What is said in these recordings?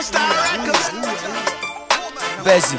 Bezi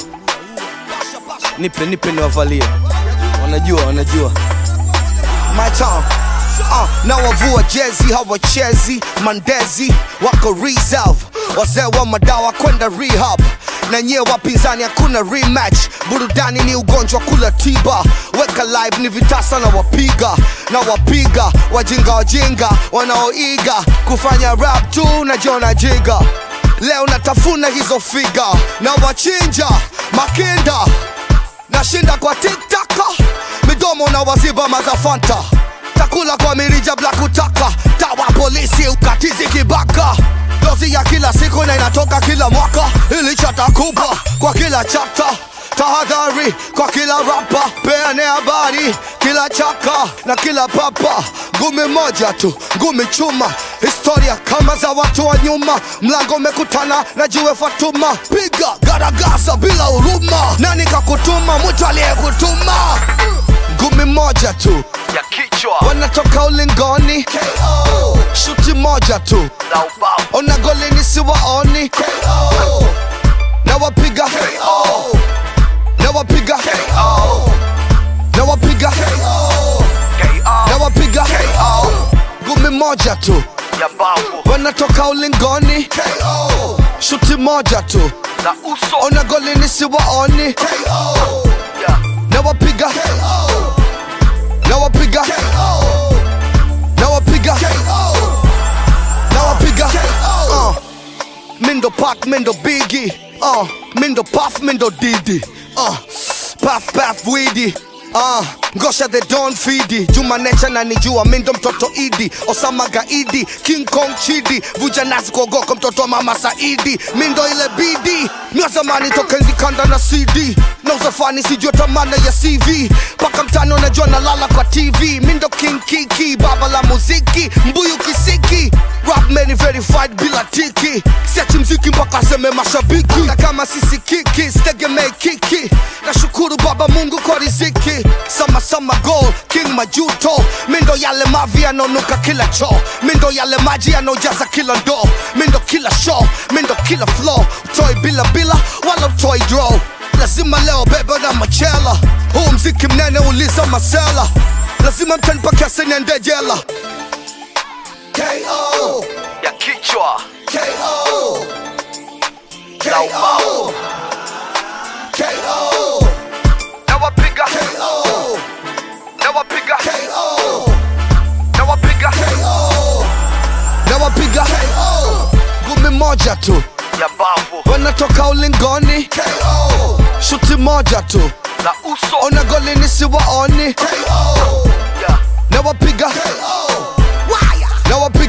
nipe niwavalie. Wanajua my town. Na wavua jezi hawachezi mandezi wako reserve. Wazee wa madawa kwenda rehab. Na nye wapinzani hakuna rematch. Burudani ni ugonjwa kula tiba. Weka live ni vitasa na wapiga wajinga wanaoiga kufanya rap tu na jona jiga. Leo natafuna hizo figa na wachinja makinda. Nashinda kwa TikTok midomo na waziba mazafanta. Takula kwa mirija bila kutaka. Tawa polisi ukatizi kibaka. Dozi ya kila siku na inatoka kila mwaka. Ili chata kubwa kwa kila chapter. Tahadhari kwa kila rapa. Peane habari kila chaka na kila papa. Ngumi moja tu, ngumi chuma. Historia kama za watu wa nyuma. Mlango mekutana na jiwe Fatuma. Piga garagasa bila huruma. Nani kakutuma? Mtu aliyekutuma. Ngumi moja tu ya kichwa, wanatoka ulingoni. KO. Shuti moja tu ona goli nisiwaoni. KO. Na wapiga KO. Na wapiga KO. Na wapiga KO. Na wapiga KO. Ngumi moja tu ya babu, wanatoka ulingoni. KO. Shuti moja tu na uso ona goli nisiwaoni. KO. Na wapiga KO. Na wapiga KO. Na wapiga KO. Na wapiga KO. Mindo Pac, Mindo Biggie. Mindo Puff, Mindo Diddy. Puff Weedy. Ngosha the Don Fidi. Juma Nature na nijua Mindo mtoto Idi. Osama Gaidi, King Kong Chidi. Vuja nasi kuogoka mtoto mama Saidi. Mindo ile BD mia zamani toka enzi kanda na CD. Na uzafani sijua tamana ya CV. Paka mtano najua nalala kwa TV. Mindo King Kiki, baba la muziki. Mbuyu kisiki, rap many verified bila tiki. Siachi mziki mpaka seme mashabiki. Na kama sisi kiki, stegemei kiki. Na shukuru baba Mungu kwa riziki. Sama gold, King Majuto. Mindo yale mavi yanonuka kila choo. Mindo yale maji yanojaza kila ndoo. Mindo kila show, Mindo kila flow. Utoi bila wala utoi draw. Lazima leo beba na machela. Huu mziki mnene uliza masela. Lazima mtanipa kiasi niende jela. KO ya kichwa, KO na ubao, KO na wapiga KO. na wapiga KO. na wapiga KO. Na wapiga KO. Ngumi moja tu ya babu, wanatoka ulingoni. KO. Shuti moja tu na uso ona goli nisiwaoni. KO. Na wapiga KO. Na wapiga